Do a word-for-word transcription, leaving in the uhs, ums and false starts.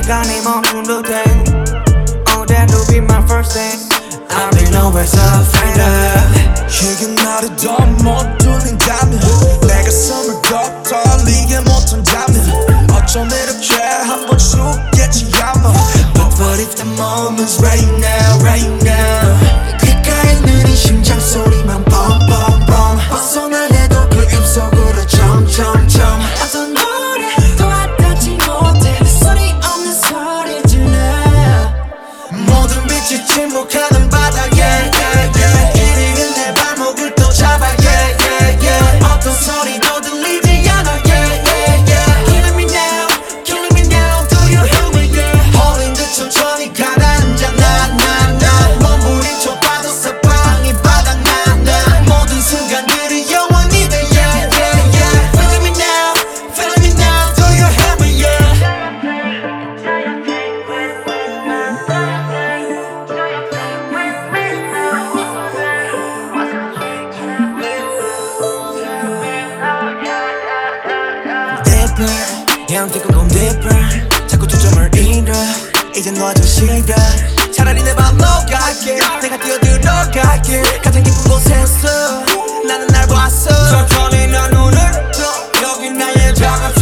시간이 멈춘 듯해. Oh, that'll be my first thing. I'll be nowhere so afraid. 이게 나를 더 못 돌린다면 내 가슴을 더 떨리게 못한다면 어쩜 이렇게 한번 죽겠지 아마. But what if the moment's right now, right now. 귓가에 느린 심장 소리만 뻥뻥뻥 벗어나려도 그 입속으로 점점점 어떤 노래도 와닿지 못해. 소리 없는 소리 질러. 모든 빛이 침묵하는 바닥에 yeah, yeah. 이리는 내 발목을 또 잡아 yeah, yeah, yeah. 어떤 소리도 들리지 않아. Yeah, yeah, yeah. Killing me now, killing me now. Do you hear me? Yeah. 홀린 듯 천천히 가라앉아 나나나 몸부림쳐 봐도 사방이 바닥난다. 모든 순간들이 영원히 돼 yeah, yeah, yeah. Feeling me now, feeling me now. Do you hear me? Yeah. Deeper, yeah I'm taking on deeper. 자꾸 초점을 잃어 이제 너저 싫어. 차라리 내 발로 갈게. 내가 뛰어들어갈게. 가장 깊은 곳에서 나는 날 봤어. 천천히 난 눈을 떠. 여기 나의 작은